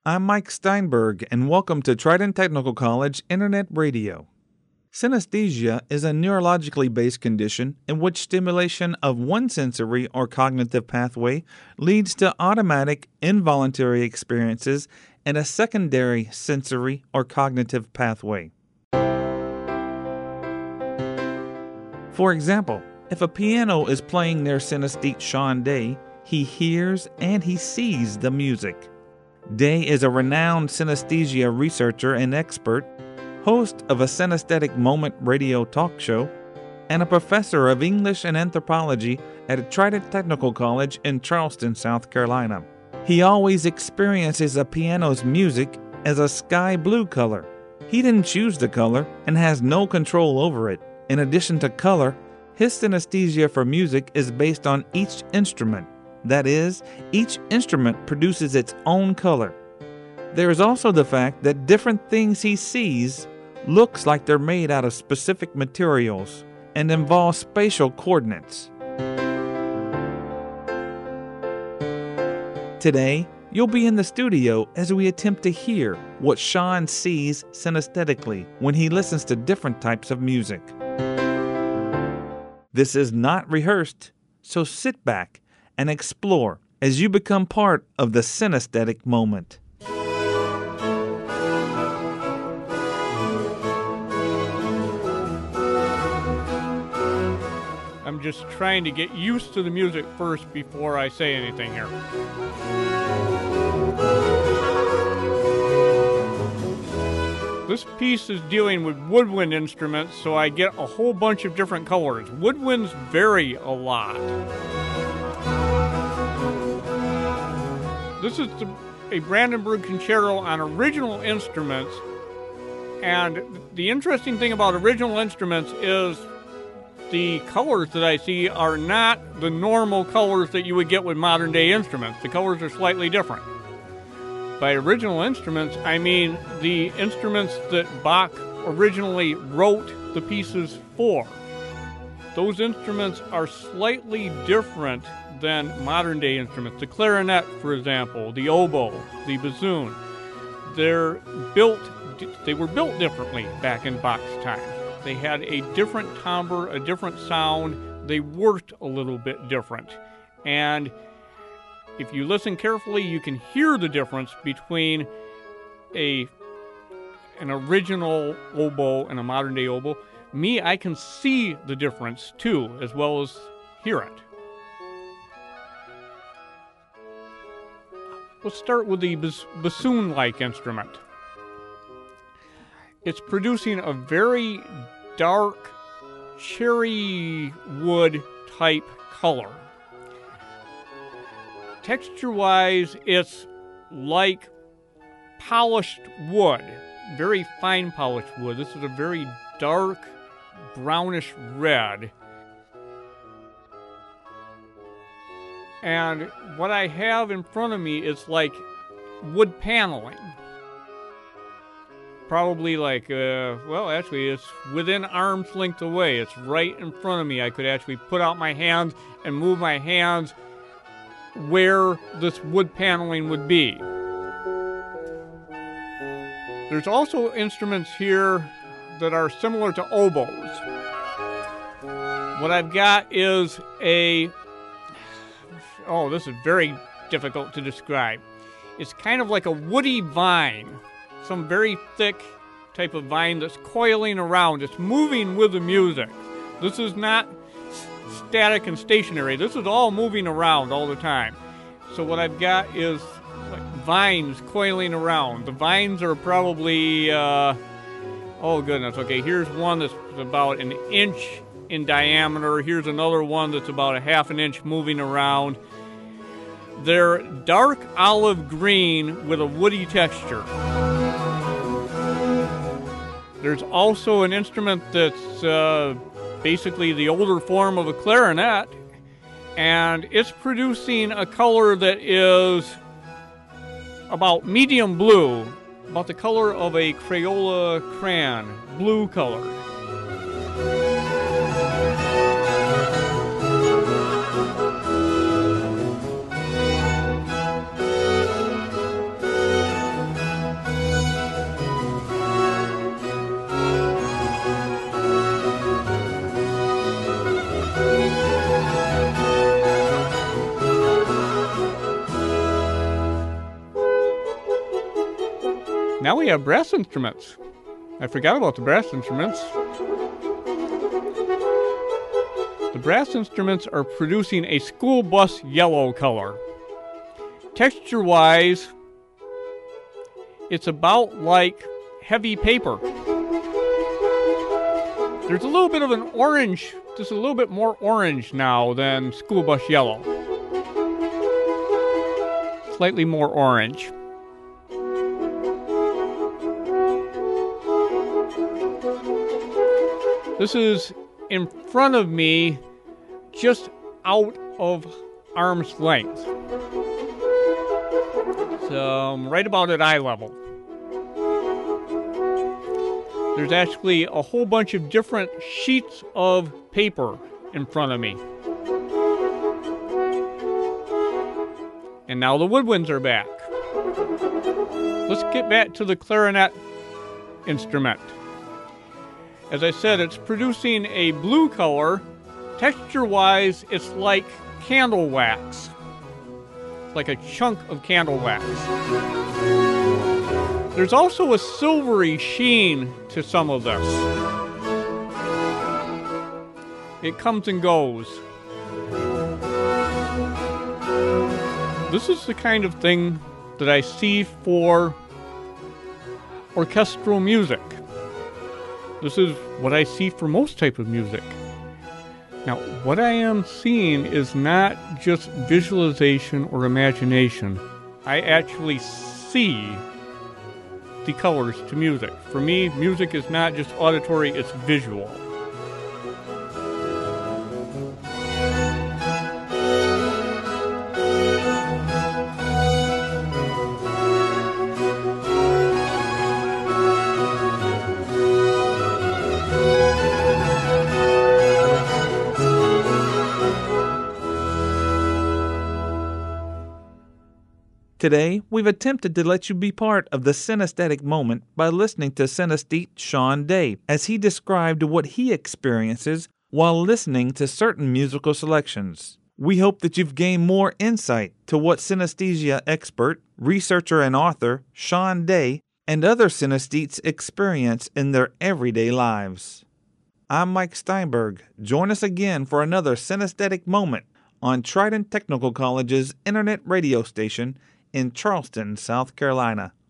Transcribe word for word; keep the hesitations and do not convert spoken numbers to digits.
I'm Mike Steinberg, and welcome to Trident Technical College Internet Radio. Synesthesia is a neurologically based condition in which stimulation of one sensory or cognitive pathway leads to automatic, involuntary experiences in a secondary sensory or cognitive pathway. For example, if a piano is playing near synesthete Sean Day, he hears and he sees the music. Day is a renowned synesthesia researcher and expert, host of a Synesthetic Moment radio talk show, and a professor of English and anthropology at Trident Technical College in Charleston, South Carolina. He always experiences a piano's music as a sky blue color. He didn't choose the color and has no control over it. In addition to color, his synesthesia for music is based on each instrument. That is, each instrument produces its own color. There is also the fact that different things he sees looks like they're made out of specific materials and involve spatial coordinates. Today, you'll be in the studio as we attempt to hear what Sean sees synesthetically when he listens to different types of music. This is not rehearsed, so sit back and explore as you become part of the synesthetic moment. I'm just trying to get used to the music first before I say anything here. This piece is dealing with woodwind instruments, so I get a whole bunch of different colors. Woodwinds vary a lot. This is the, a Brandenburg Concerto on original instruments, and the interesting thing about original instruments is the colors that I see are not the normal colors that you would get with modern day instruments. The colors are slightly different. By original instruments, I mean the instruments that Bach originally wrote the pieces for. Those instruments are slightly different than modern day instruments. The clarinet, for example, the oboe, the bassoon, they're built, they were built differently back in Bach's time. They had a different timbre, a different sound. They worked a little bit different. And if you listen carefully, you can hear the difference between a an original oboe and a modern-day oboe. Me, I can see the difference, too, as well as hear it. Let's start with the bas- bassoon-like instrument. It's producing a very dark cherry wood type color. Texture-wise, it's like polished wood, very fine polished wood. This is a very dark brownish red. And what I have in front of me is like wood paneling. Probably like, uh, well, actually, it's within arm's length away. It's right in front of me. I could actually put out my hands and move my hands where this wood paneling would be. There's also instruments here that are similar to oboes. What I've got is a, oh, this is very difficult to describe. It's kind of like a woody vine, some very thick type of vine that's coiling around. It's moving with the music. This is not static and stationary. This is all moving around all the time. So what I've got is like vines coiling around. The vines are probably, uh, oh goodness, okay, here's one that's about an inch in diameter. Here's another one that's about a half an inch moving around. They're dark olive green with a woody texture. There's also an instrument that's uh, basically the older form of a clarinet, and it's producing a color that is about medium blue, about the color of a Crayola crayon, blue color. Now we have brass instruments. I forgot about the brass instruments. The brass instruments are producing a school bus yellow color. Texture-wise, it's about like heavy paper. There's a little bit of an orange, just a little bit more orange now than school bus yellow. Slightly more orange. This is in front of me, just out of arm's length. So um, right about at eye level. There's actually a whole bunch of different sheets of paper in front of me. And now the woodwinds are back. Let's get back to the clarinet instrument. As I said, it's producing a blue color. Texture-wise, it's like candle wax. It's like a chunk of candle wax. There's also a silvery sheen to some of this. It comes and goes. This is the kind of thing that I see for orchestral music. This is what I see for most type of music. Now, what I am seeing is not just visualization or imagination. I actually see the colors to music. For me, music is not just auditory, it's visual. Today, we've attempted to let you be part of the synesthetic moment by listening to synesthete Sean Day as he described what he experiences while listening to certain musical selections. We hope that you've gained more insight to what synesthesia expert, researcher, and author Sean Day and other synesthetes experience in their everyday lives. I'm Mike Steinberg. Join us again for another synesthetic moment on Trident Technical College's internet radio station in Charleston, South Carolina.